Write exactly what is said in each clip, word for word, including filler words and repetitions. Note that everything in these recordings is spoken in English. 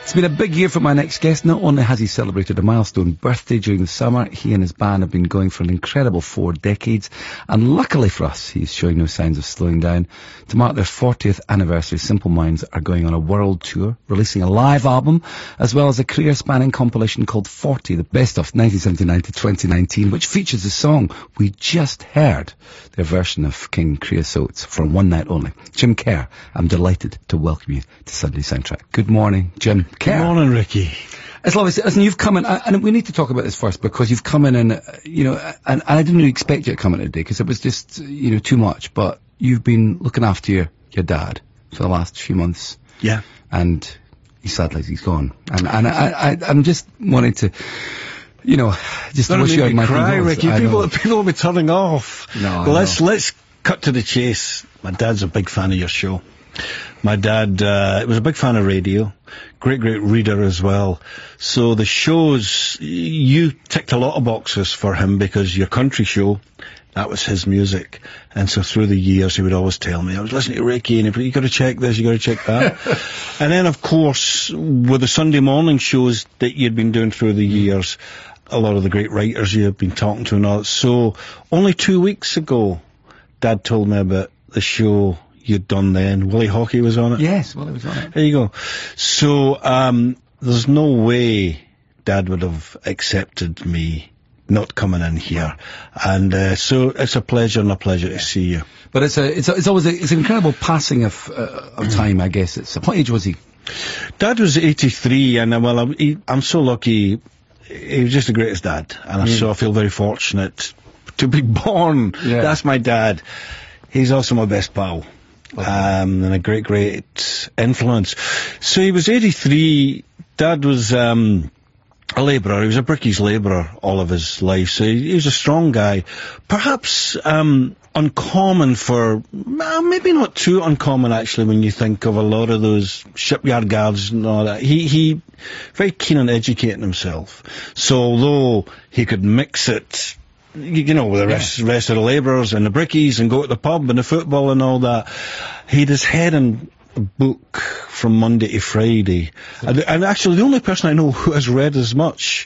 It's been a big year for my next guest. Not only has he celebrated a milestone birthday during the summer, he and his band have been going for an incredible four decades. And luckily for us, he's showing no signs of slowing down. To mark their fortieth anniversary, Simple Minds are going on a world tour, releasing a live album, as well as a career-spanning compilation called forty, the best of nineteen seventy-nine to twenty nineteen, which features the song we just heard, their version of King Creosote, for one night only. Jim Kerr, I'm delighted to welcome you to Sunday Soundtrack. Good morning, Jim Kerr. Good morning, Ricky. It's lovely. Listen, you've come in, and we need to talk about this first, because you've come in and, you know, and, and I didn't really expect you to come in today, because it was just, you know, too much, but you've been looking after your, your dad for the last few months. Yeah. And he sadly, he's gone. And, and I, I, I'm just wanting to, you know, just Don't wish you out my cry, Ricky. People, people will be turning off. No, well, let's, let's cut to the chase. My dad's a big fan of your show. My dad uh, was a big fan of radio, great, great reader as well. So the shows, you ticked a lot of boxes for him, because your country show, that was his music. And so through the years, he would always tell me, I was listening to Ricky, and he'd be, you got to check this, you got to check that. And then, of course, with the Sunday morning shows that you'd been doing through the years, a lot of the great writers you have been talking to and all that. So only two weeks ago, Dad told me about the show you'd done then. Willie Hawkey was on it? Yes, Willie was on it. There you go. So, um, there's no way Dad would have accepted me not coming in here. And, uh, so it's a pleasure and a pleasure to see you. But it's a, it's a, it's always a, it's an incredible passing of, uh, of time, I guess. It's, what age was he? Dad was eighty-three, and, uh, well, I'm, he, I'm so lucky. He was just the greatest dad. And mm. so I feel very fortunate to be born. Yeah. That's my dad. He's also my best pal. Okay. Um, and a great, great influence. So he was eighty-three. Dad was um, a labourer. He was a brickies labourer all of his life. So he, he was a strong guy. Perhaps um, uncommon for, well, maybe not too uncommon actually, when you think of a lot of those shipyard guards and all that. He, he very keen on educating himself. So although he could mix it, you know, with the rest, yeah. rest of the labourers and the brickies and go to the pub and the football and all that, he had his head in a book from Monday to Friday. And, and actually the only person I know who has read as much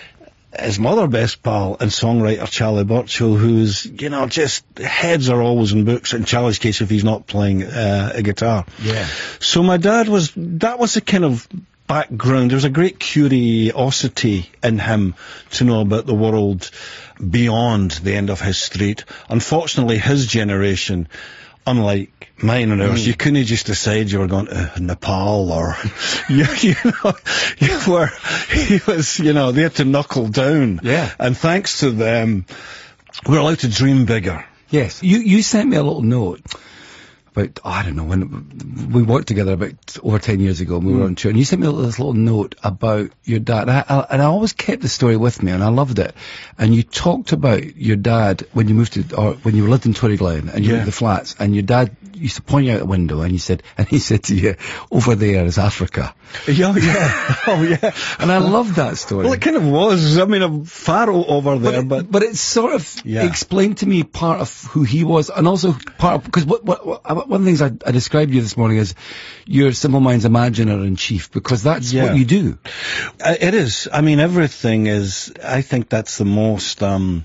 is my other best pal and songwriter Charlie Burchill, who's, you know, just heads are always in books, in Charlie's case if he's not playing uh, a guitar. Yeah. So my dad was, that was the kind of background. There was a great curiosity in him to know about the world beyond the end of his street. Unfortunately, his generation, unlike mine and ours, mm. you couldn't just decide you were going to Nepal or, you, you know, you were, he was, you know, they had to knuckle down. Yeah. And thanks to them, we're allowed to dream bigger. Yes. You, you sent me a little note about, oh, I don't know, when we worked together about over ten years ago, and we mm. were on tour, and you sent me this little note about your dad, and I, I, and I always kept the story with me, and I loved it. And you talked about your dad when you moved to, or when you lived in Torryglen, and you yeah. went to the flats, and your dad used to point you out the window, and you said, and he said to you, over there is Africa. Yeah, yeah, oh yeah. And I loved that story. Well, it kind of was. I mean, I'm far over there, but, but but it sort of yeah. explained to me part of who he was, and also part of, because what, what, what, one of the things I, I described you this morning is you're Simple Minds imaginer in chief, because that's yeah. what you do. Uh, it is. I mean, everything is. I think that's the most um,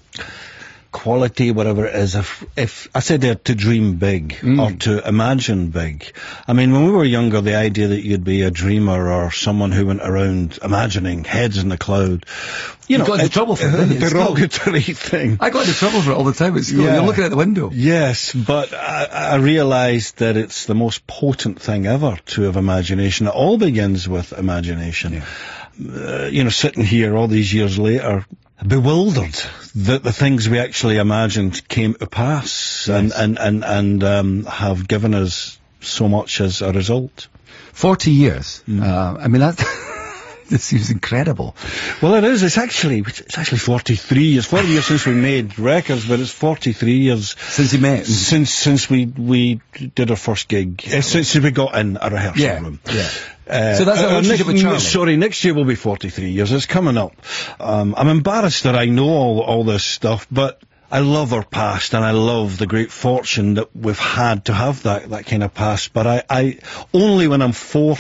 quality, whatever it is. If, if I said there to dream big mm. or to imagine big. I mean, when we were younger, the idea that you'd be a dreamer or someone who went around imagining heads in the cloud. You, you know, got into it, trouble for it, didn't you? Derogatory thing. I got into trouble for it all the time at school. Yeah. You're looking at the window. Yes, but I, I realised that it's the most potent thing ever to have imagination. It all begins with imagination. Yeah. Uh, you know, sitting here all these years later, bewildered that the things we actually imagined came to pass, yes. and and and, and um, have given us so much as a result. Forty years. Mm. Uh, I mean, that this seems incredible. Well, it is. It's actually it's actually forty-three years. Forty years since we made records, but it's forty-three years since you met. Since since we we did our first gig. Uh, since we got in a rehearsal yeah. room. Yeah. Uh, so that's uh, our relationship with Charlie. Sorry, next year will be forty-three years. It's coming up. Um, I'm embarrassed that I know all, all this stuff, but I love our past, and I love the great fortune that we've had to have that, that kind of past. But I, I only when I'm forced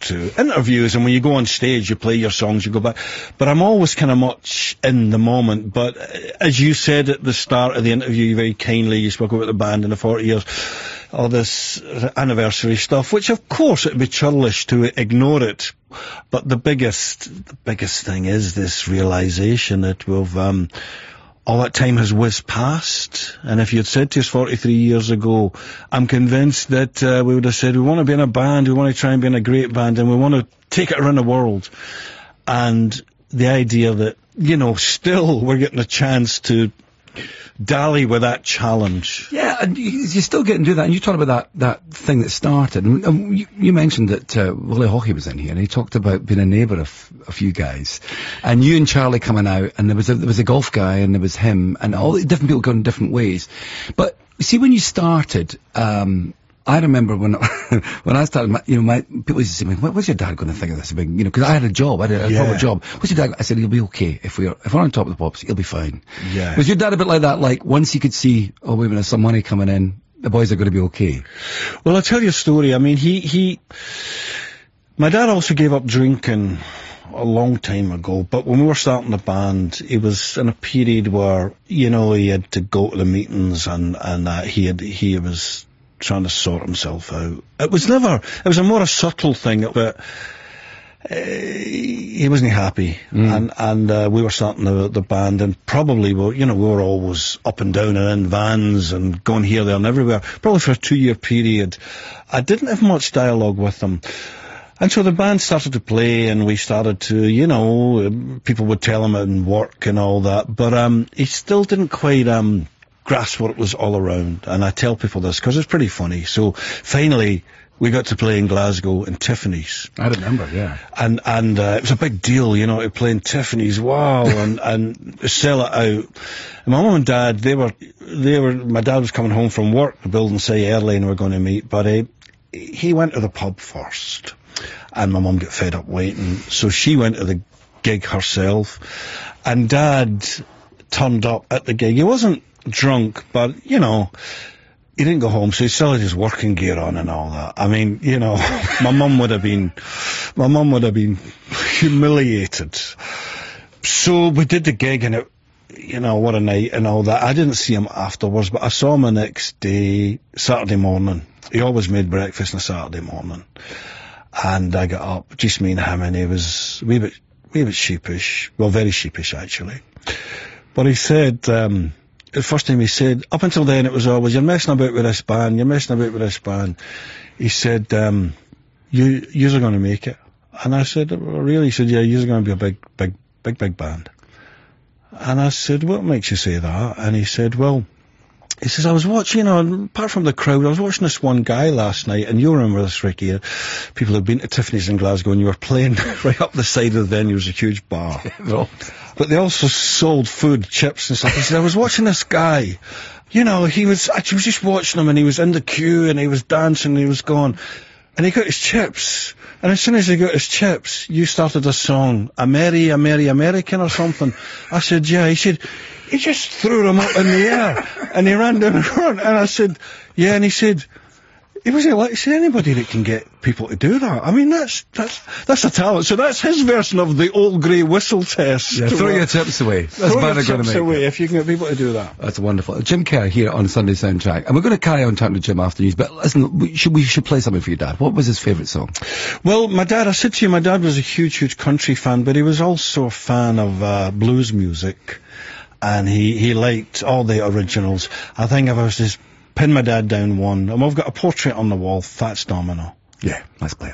to interviews, and when you go on stage, you play your songs, you go back. But I'm always kind of much in the moment. But as you said at the start of the interview, very kindly, you spoke about the band in the forty years, all this anniversary stuff, which of course it would be churlish to ignore it. But the biggest, the biggest thing is this realisation that we've, um, all that time has whizzed past, and if you'd said to us forty-three years ago, I'm convinced that uh, we would have said, we want to be in a band, we want to try and be in a great band, and we want to take it around the world. And the idea that, you know, still we're getting a chance to dally with that challenge. Yeah, and you, you still get to do that, and you talked about that, that thing that started, and, and you, you mentioned that uh, Willie Hawkey was in here, and he talked about being a neighbour of a few guys, and you and Charlie coming out, and there was a, there was a golf guy, and there was him, and all the different people going different ways. But, see, when you started, um, I remember when when I started, my, you know, my people used to say, "What, what's your dad going to think of this?" Big, you know, because I had a job, I had a, yeah. a proper job. What's your dad? I said, "He'll be okay if we're if we're on top of the pops. He'll be fine." Yeah. Was your dad a bit like that? Like once he could see, oh wait a minute, there's some money coming in, the boys are going to be okay. Well, I'll tell you a story. I mean, he he, my dad also gave up drinking a long time ago, but when we were starting the band, he was in a period where, you know, he had to go to the meetings, and and uh, he had he was. trying to sort himself out. It was never, it was a more a subtle thing, but uh, he wasn't happy. Mm. And, and uh, we were starting the, the band, and probably, we, you know, we were always up and down and in vans and going here, there and everywhere. Probably for a two-year period. I didn't have much dialogue with them. And so the band started to play, and we started to, you know, people would tell him in work and all that, but um, he still didn't quite... um. grasp what it was all around. And I tell people this because it's pretty funny. So finally we got to play in Glasgow in Tiffany's. I remember, yeah. And and uh, it was a big deal, you know, to play in Tiffany's. Wow, and and sell it out. And my mum and dad, they were they were. My dad was coming home from work, the building say early, and we were going to meet. But uh, he went to the pub first, and my mum got fed up waiting, so she went to the gig herself. And Dad turned up at the gig. He wasn't drunk, but, you know, he didn't go home, so he still had his working gear on and all that. I mean, you know, my mum would have been, my mum would have been humiliated. So we did the gig, and it, you know, what a night and all that. I didn't see him afterwards, but I saw him the next day, Saturday morning. He always made breakfast on a Saturday morning. And I got up, just me and him, and he was a wee bit, wee bit sheepish. Well, very sheepish, actually. But he said, um, the first time he said, up until then it was always, you're messing about with this band, you're messing about with this band. He said, um, you, you're going to make it. And I said, really? He said, yeah, you're going to be a big, big, big, big band. And I said, what makes you say that? And he said, well, he says, I was watching, you know, apart from the crowd, I was watching this one guy last night, and you'll remember this, Ricky, people had been to Tiffany's in Glasgow, and you were playing right up the side of the venue. There was a huge bar. But they also sold food, chips and stuff. He said, I was watching this guy, you know, he was, I was just watching him, and he was in the queue, and he was dancing, and he was going, and he got his chips. And as soon as he got his chips, you started a song, a Merry, a Merry American or something. I said, yeah. He said, he just threw them up in the air, and he ran down the front. And I said, yeah. And he said, he wasn't like, is there anybody that can get people to do that? I mean, that's that's that's a talent. So that's his version of the old grey whistle test. Yeah, throw your chips away. That's throw your chips make away it. if you can get people to do that. That's wonderful. Jim Kerr here on Sunday Soundtrack, and we're going to carry on talking to Jim after news. But listen, we should we should play something for your dad. What was his favourite song? Well, my dad, I said to you, my dad was a huge, huge country fan, but he was also a fan of uh, blues music, and he he liked all the originals. I think if I was just pin my dad down one, and we've got a portrait on the wall, Fats Domino. Yeah, let's play it.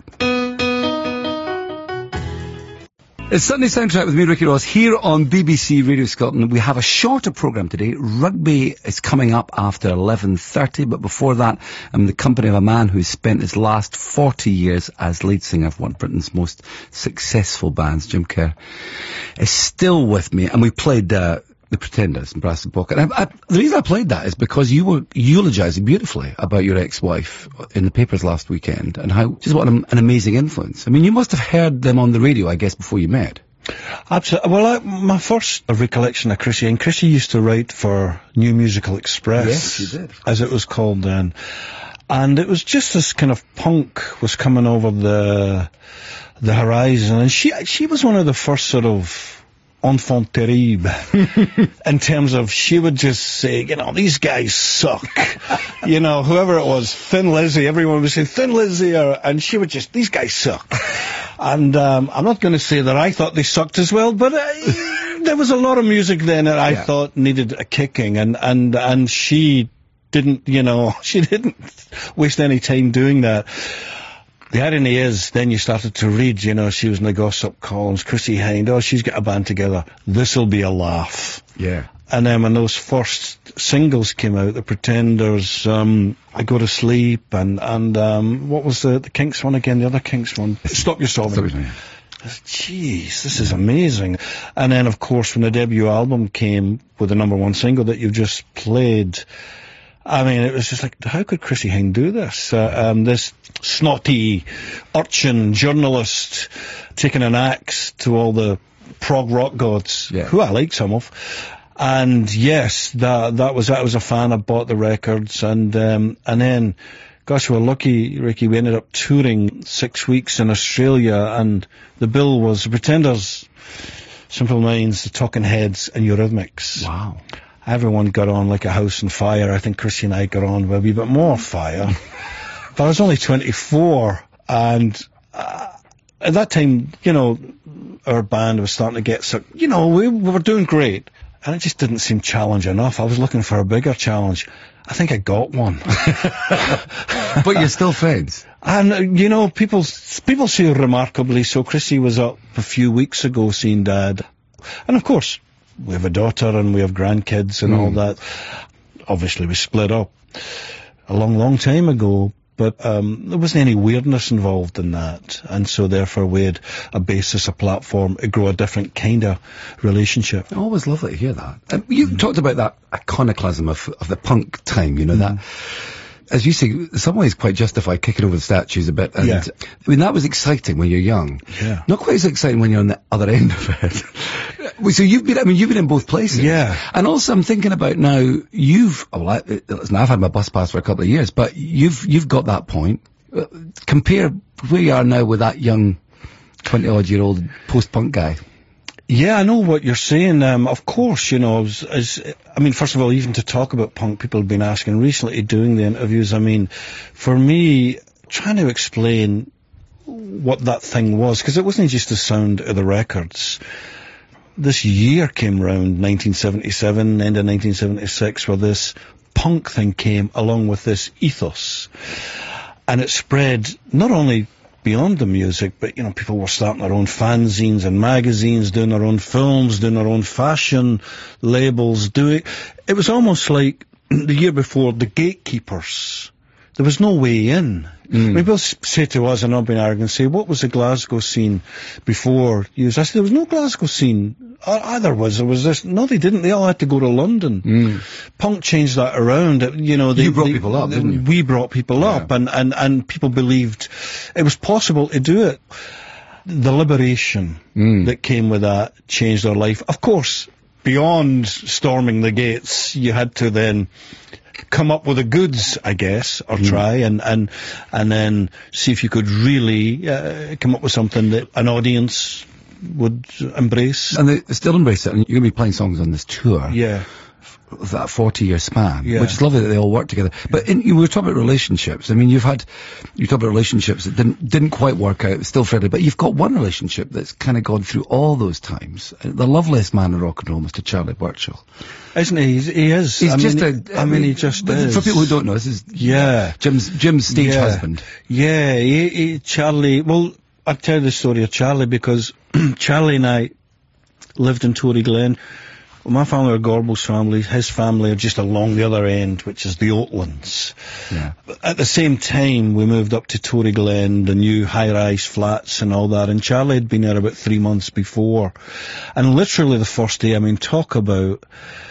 It's Sunday Soundtrack with me, Ricky Ross, here on B B C Radio Scotland. We have a shorter programme today. Rugby is coming up after eleven thirty, but before that, I'm in the company of a man who's spent his last forty years as lead singer of one of Britain's most successful bands. Jim Kerr is still with me, and we played uh, The Pretenders in Brass and Pocket. And I, I, the reason I played that is because you were eulogising beautifully about your ex-wife in the papers last weekend, and how, just what an, an amazing influence. I mean, you must have heard them on the radio, I guess, before you met. Absolutely. Well, I, my first recollection of Chrissy, and Chrissy used to write for New Musical Express. Yes, she did. As it was called then. And it was just this kind of punk was coming over the the horizon, and she she was one of the first sort of enfant terrible in terms of she would just say, you know, these guys suck. You know, whoever it was, Thin Lizzy, everyone would say Thin Lizzy, or, and she would just, these guys suck. And um, I'm not going to say that I thought they sucked as well, but uh, there was a lot of music then that I yeah. thought needed a kicking, and, and, and she didn't, you know, she didn't waste any time doing that. The irony is, then you started to read, you know, she was in the gossip columns, Chrissie Hynde, oh, she's got a band together, this'll be a laugh. Yeah. And then when those first singles came out, The Pretenders, um, I Go to Sleep, and, and um, what was the, the Kinks one again, the other Kinks one? Stop Your Sobbing. Jeez, this is amazing. And then, of course, when the debut album came with the number one single that you've just played, I mean, it was just like, how could Chrissie Hynde do this? Uh, um, this snotty urchin journalist taking an axe to all the prog rock gods, yeah. who I like some of. And yes, that that was I was a fan. I bought the records, and um, and then, gosh, we were lucky, Ricky. We ended up touring six weeks in Australia, and the bill was The Pretenders, Simple Minds, The Talking Heads, and Eurythmics. Wow. Everyone got on like a house on fire. I think Chrissie and I got on with a wee bit more fire. But I was only twenty-four, and uh, at that time, you know, our band was starting to get, so, you know, we, we were doing great, and it just didn't seem challenge enough. I was looking for a bigger challenge. I think I got one. But you're still friends. And, uh, you know, people people say remarkably so. Chrissie was up a few weeks ago seeing Dad. And, of course, we have a daughter and we have grandkids and mm. all that. Obviously, we split up a long, long time ago, but um, there wasn't any weirdness involved in that. And so, therefore, we had a basis, a platform to grow a different kind of relationship. Always lovely to hear that. Um, you mm. talked about that iconoclasm of, of the punk time, you know, mm. that... As you say, in some ways quite justified kicking over the statues a bit. And yeah. I mean, that was exciting when you're young. Yeah. Not quite as exciting when you're on the other end of it. So you've been, I mean, you've been in both places. Yeah. And also I'm thinking about now, you've, well, I, listen, I've had my bus pass for a couple of years, but you've, you've got that point. Uh, compare where you are now with that young twenty odd year old post-punk guy. Yeah, I know what you're saying. Um, of course, you know, as, as, I mean, first of all, even to talk about punk, people have been asking recently doing the interviews. I mean, for me, trying to explain what that thing was, because it wasn't just the sound of the records. This year came round, nineteen seventy-seven, end of nineteen seventy-six, where this punk thing came along with this ethos. And it spread not only beyond the music, but, you know, people were starting their own fanzines and magazines, doing their own films, doing their own fashion labels, doing... It was almost like the year before, the gatekeepers. There was no way in. Mm. People say to us, and I've been arrogant, say, what was the Glasgow scene before you? I said, there was no Glasgow scene. Either was, there was this. No, they didn't. They all had to go to London. Mm. Punk changed that around. You know, they, you brought they, people up, they, didn't you? We brought people yeah. up, and, and, and people believed it was possible to do it. The liberation mm. that came with that changed our life. Of course, beyond storming the gates, you had to then come up with the goods, I guess, or mm. try and, and and then see if you could really uh, come up with something that an audience would embrace. And they still embrace it, and you're going to be playing songs on this tour. Yeah. Of that forty-year span, yeah. which is lovely that they all work together. But in, you were talking about relationships. I mean, you've had, you talked about relationships that didn't didn't quite work out, still friendly, but you've got one relationship that's kind of gone through all those times. The loveliest man in rock and roll, Mister Charlie Burchill. Isn't he? He's, he is. He's I just mean, a, I mean, he just is. For people who don't know, this is yeah. Jim's, Jim's stage yeah. husband. Yeah, he, he, Charlie, well, I'll tell you the story of Charlie because Charlie and I lived in Tory Glen. Well, my family are Gorbals family. His family are just along the other end, which is the Oatlands. Yeah. At the same time, we moved up to Tory Glen, the new high-rise flats and all that. And Charlie had been there about three months before. And literally the first day, I mean, talk about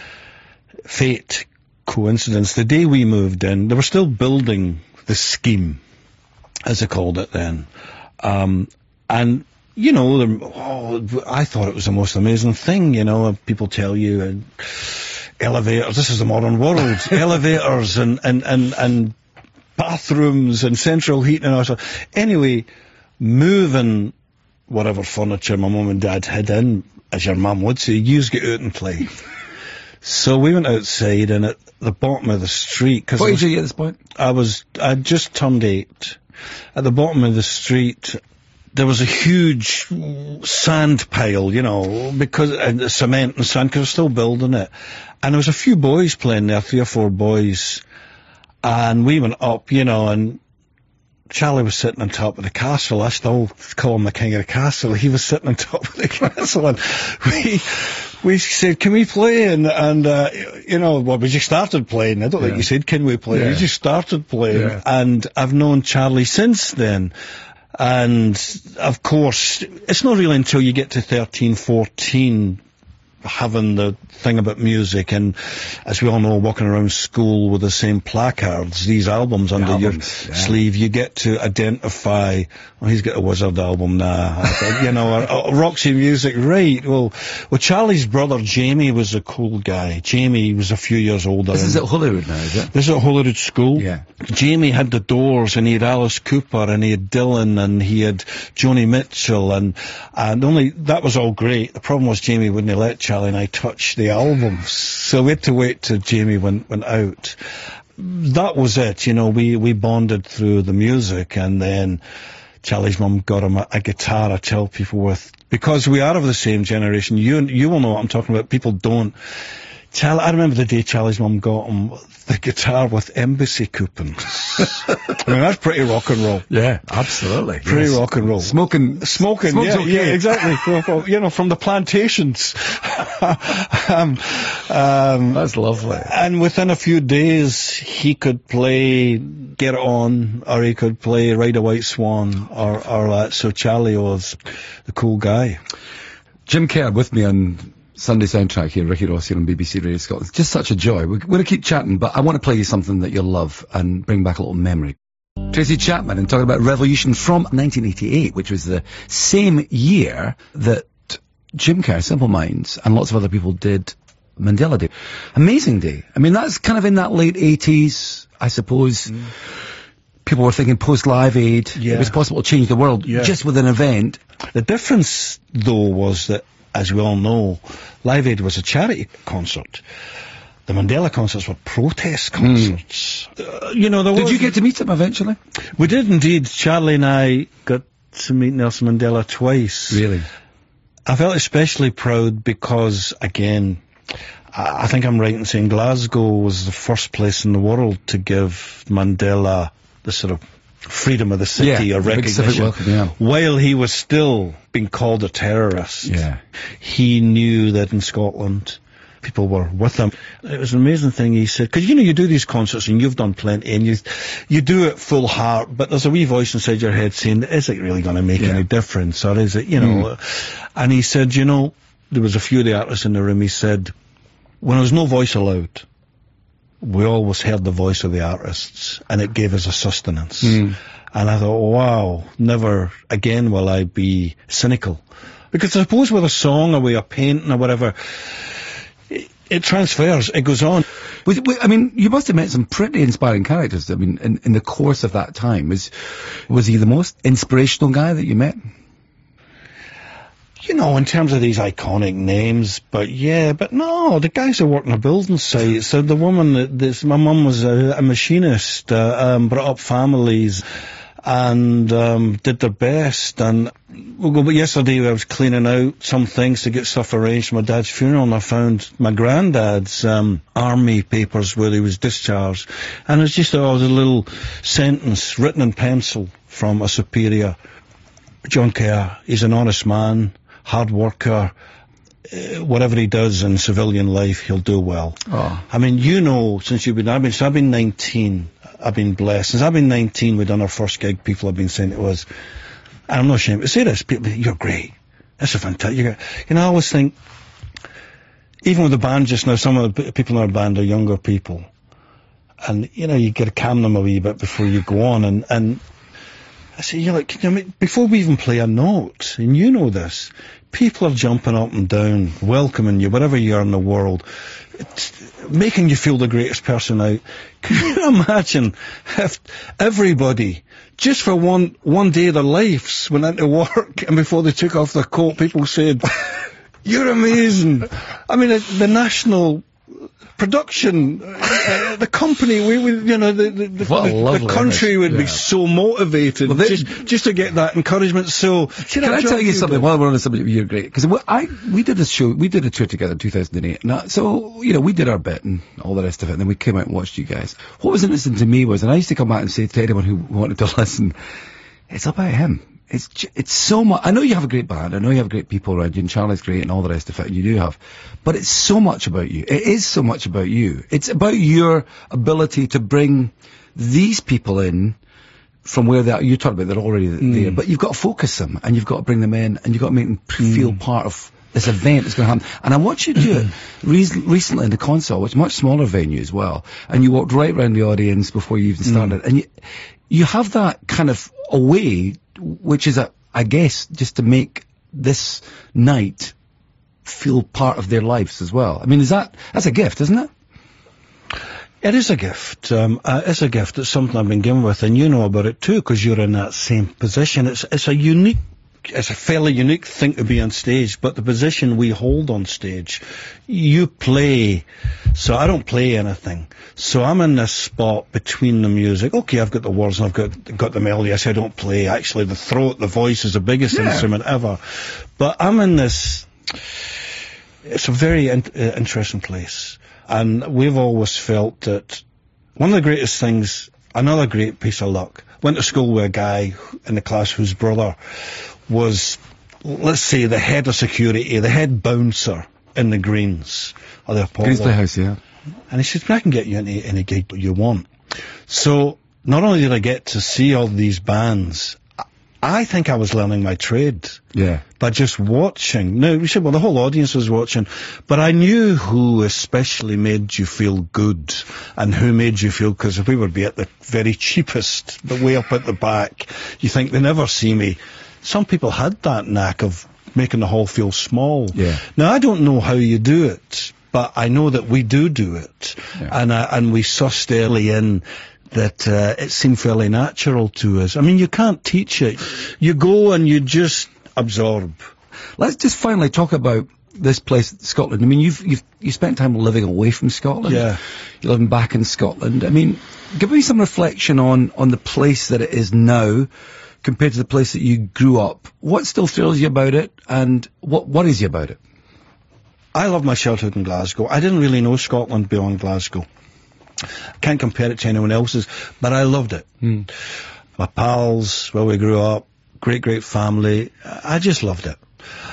fate, coincidence. The day we moved in, they were still building the scheme, as they called it then. Um, and... You know, oh, I thought it was the most amazing thing, you know, people tell you, uh, elevators, this is the modern world, elevators and, and, and, and bathrooms and central heating and all that. Anyway, moving whatever furniture my mum and dad had in, as your mum would say, yous get out and play. So we went outside, and at the bottom of the street... Cause what age are you at this point? I was, I'd just turned eight. At the bottom of the street, there was a huge sand pile, you know, because, and cement and sand, because we're still building it. And there was a few boys playing there, three or four boys. And we went up, you know, and Charlie was sitting on top of the castle. I still call him the king of the castle. He was sitting on top of the castle, and we we said, "Can we play?" And and uh, you know, well, we just started playing. I don't yeah. think you said, "Can we play?" Yeah. We just started playing, yeah. and I've known Charlie since then. And of course, it's not really until you get to thirteen, fourteen. Having the thing about music, and as we all know, walking around school with the same placards, these albums under albums, your yeah. sleeve, you get to identify, well, he's got a Wizard album now, you know, or, or Roxy Music, right? Well, well, Charlie's brother Jamie was a cool guy. Jamie was a few years older. This is at Holyrood now, is it? This is at Holyrood School. Yeah. Jamie had the Doors, and he had Alice Cooper, and he had Dylan, and he had Joni Mitchell, and and only that was all great. The problem was Jamie wouldn't let Charlie and I touch the albums, so we had to wait till Jamie went went out. That was it, you know. We we bonded through the music, and then Charlie's mum got him a, a guitar. I tell people with because we are of the same generation. You you will know what I'm talking about. People don't. Charlie, I remember the day Charlie's mum got him the guitar with embassy coupons. I mean, that's pretty rock and roll. Yeah, absolutely. Pretty yes. rock and roll. Smoking, smoking, Smoke's yeah, okay. yeah, exactly. You know, from the plantations. um, um, that's lovely. And within a few days, he could play Get It On, or he could play Ride a White Swan, or, or that. So Charlie was the cool guy. Jim Kerr with me on Sunday Soundtrack here, Ricky Ross here on B B C Radio Scotland. It's just such a joy. We're going to keep chatting, but I want to play you something that you'll love and bring back a little memory. Tracy Chapman, and talking about Revolution from nineteen eighty-eight, which was the same year that Jim Kerr, Simple Minds, and lots of other people did Mandela Day. Amazing day. I mean, that's kind of in that late eighties, I suppose. Mm. People were thinking post-Live Aid. Yeah. It was possible to change the world yeah. just with an event. The difference, though, was that, as we all know, Live Aid was a charity concert. The Mandela concerts were protest concerts. Mm. Uh, you know, there did was... you get to meet him eventually? We did indeed. Charlie and I got to meet Nelson Mandela twice. Really? I felt especially proud because, again, I, I think I'm right in saying Glasgow was the first place in the world to give Mandela the sort of freedom of the city yeah, or recognition, welcome, yeah. while he was still being called a terrorist. Yeah. He knew that in Scotland people were with him. It was an amazing thing he said, because you know you do these concerts and you've done plenty and you you do it full heart, but there's a wee voice inside your head saying, is it really going to make yeah. any difference, or is it, you know? Mm. And he said, you know, there was a few of the artists in the room, he said, when there was no voice allowed, we always heard the voice of the artists, and it gave us a sustenance. Mm. And I thought, wow, never again will I be cynical. Because I suppose with a song or with a painting or whatever, it, it transfers, it goes on. With, with, I mean, you must have met some pretty inspiring characters. I mean, in, in the course of that time, was was he the most inspirational guy that you met? You know, in terms of these iconic names, but yeah, but no, the guys who work in a building site. So the woman, that this, my mum was a, a machinist, uh, um, brought up families, and um, did their best. And we'll go. But yesterday I was cleaning out some things to get stuff arranged for my dad's funeral, and I found my granddad's um, army papers where he was discharged, and it's just oh, a little sentence written in pencil from a superior. John Kerr, he's an honest man. Hard worker, uh, whatever he does in civilian life, he'll do well. Oh. I mean, you know, since you've been, I've been, so I've been nineteen, I've been blessed. Since I've been nineteen, we've done our first gig, people have been saying to us, and I'm not ashamed to say this, people, you're great. That's a fantastic, you're, you know, I always think, even with the band just now, some of the people in our band are younger people. And, you know, you got to calm them a wee bit before you go on, and, and I say, you're like, I mean, before we even play a note, and you know this, people are jumping up and down, welcoming you, wherever you are in the world, it's making you feel the greatest person out. Can you imagine if everybody, just for one one day of their lives, went into work, and before they took off their coat, people said, you're amazing. I mean, the national production, uh, the company, we would, you know, the the, the, the, the country image. would yeah. be so motivated well, just, just to get that encouragement. So, can I tell you something? While we're on the subject of You're Great, because I we did a show, we did a tour together in two thousand eight. Now, so you know, we did our bit and all the rest of it, and then we came out and watched you guys. What was interesting to me was, and I used to come back and say to anyone who wanted to listen, it's about him. It's it's so much. I know you have a great band. I know you have great people around you, and Charlie's great, and all the rest of it. And you do have, but it's so much about you. It is so much about you. It's about your ability to bring these people in from where they are. You talked about they're already mm. there, but you've got to focus them, and you've got to bring them in, and you've got to make them mm. feel part of this event that's going to happen. And I watched you do it re- recently in the Console, which is a much smaller venue as well. And you walked right around the audience before you even started, mm. and you you have that kind of a way, which is, a, I guess, just to make this night feel part of their lives as well. I mean, is that, that's a gift, isn't it? It is a gift. Um, uh, it's a gift. It's something I've been given with, and you know about it too, because you're in that same position. It's, it's a unique, it's a fairly unique thing to be on stage, but the position we hold on stage, you play, so I don't play anything. So I'm in this spot between the music. Okay, I've got the words and I've got got the melody. I say I don't play. Actually, the throat, the voice is the biggest yeah. instrument ever. But I'm in this, it's a very in, uh, interesting place. And we've always felt that one of the greatest things, another great piece of luck, went to school with a guy in the class whose brother was, let's say, the head of security, the head bouncer in the Greens, or the Apollo. Greens Playhouse, yeah. And he said, I can get you any, any gig you want. So, not only did I get to see all these bands, I think I was learning my trade. Yeah. By just watching. Now, we said, well, the whole audience was watching, but I knew who especially made you feel good, and who made you feel, because if we would be at the very cheapest, but way up at the back, you think they never see me. Some people had that knack of making the hall feel small. Yeah. Now, I don't know how you do it, but I know that we do do it. Yeah. And uh, and we sussed early in that uh, it seemed fairly natural to us. I mean, you can't teach it. You go and you just absorb. Let's just finally talk about this place, Scotland. I mean, you've you've you spent time living away from Scotland. Yeah. You're living back in Scotland. I mean, give me some reflection on on the place that it is now compared to the place that you grew up. What still thrills you about it, and what worries you about it? I love my childhood in Glasgow. I didn't really know Scotland beyond Glasgow. I can't compare it to anyone else's, but I loved it. Mm. My pals, where we grew up, great, great family. I just loved it.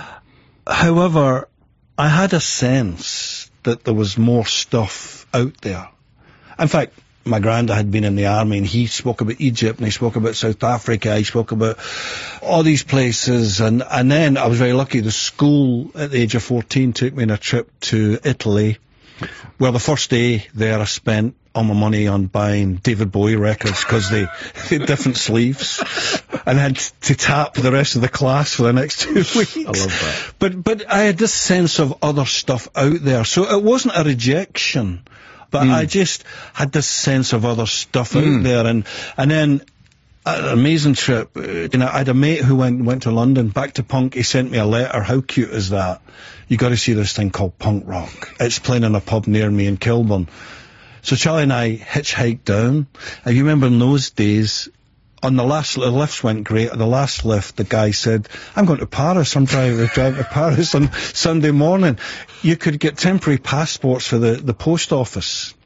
However, I had a sense that there was more stuff out there. In fact, my granddad had been in the army, and he spoke about Egypt, and he spoke about South Africa, he spoke about all these places, and, and then I was very lucky. The school at the age of fourteen took me on a trip to Italy, where the first day there I spent all my money on buying David Bowie records, because they, they had different sleeves, and I had to tap the rest of the class for the next two weeks. I love that. But, but I had this sense of other stuff out there, so it wasn't a rejection. But mm. I just had this sense of other stuff mm. out there, and and then an amazing trip. You know, I had a mate who went went to London, back to punk. He sent me a letter. How cute is that? You got to see this thing called punk rock. It's playing in a pub near me in Kilburn. So Charlie and I hitchhiked down. And you remember in those days, on the last, the lifts went great. On the last lift, the guy said, I'm going to Paris. I'm driving, driving to Paris on Sunday morning. You could get temporary passports for the, the post office.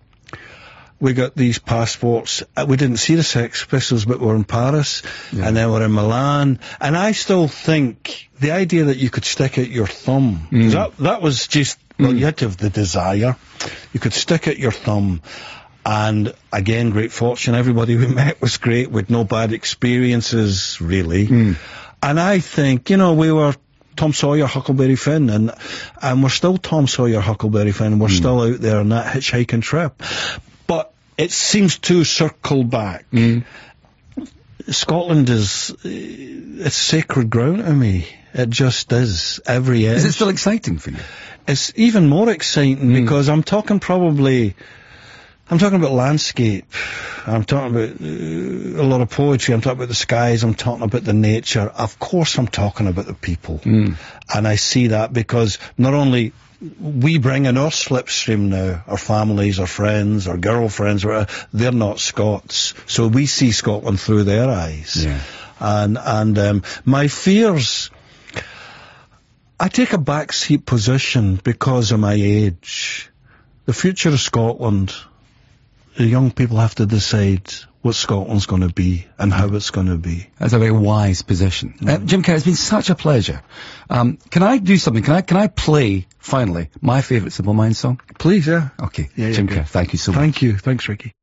We got these passports. We didn't see the Sex Pistols, but we're in Paris, yeah. and then we're in Milan. And I still think the idea that you could stick out your thumb, mm. that, that was just, well, mm. you had to have the desire. You could stick out your thumb. And again, great fortune. Everybody we met was great, with no bad experiences, really. Mm. And I think, you know, we were Tom Sawyer, Huckleberry Finn, and and we're still Tom Sawyer, Huckleberry Finn. We're mm. still out there on that hitchhiking trip. But it seems to circle back. Mm. Scotland is, it's sacred ground to me. It just is. Every edge. Is it still exciting for you? It's even more exciting mm. because I'm talking probably, I'm talking about landscape. I'm talking about uh, a lot of poetry. I'm talking about the skies. I'm talking about the nature. Of course I'm talking about the people. Mm. And I see that because not only we bring in our slipstream now, our families, our friends, our girlfriends, they're not Scots. So we see Scotland through their eyes. Yeah. And, and, um, my fears, I take a backseat position because of my age. The future of Scotland, the young people have to decide what Scotland's going to be and how it's going to be. That's a very wise position. Mm. Uh, Jim Kerr, it's been such a pleasure. Um, can I do something? Can I can I play, finally, my favourite Simple Minds song? Please, yeah. Okay. Yeah, Jim yeah, Kerr, thank you so much. Thank you. Thanks, Ricky.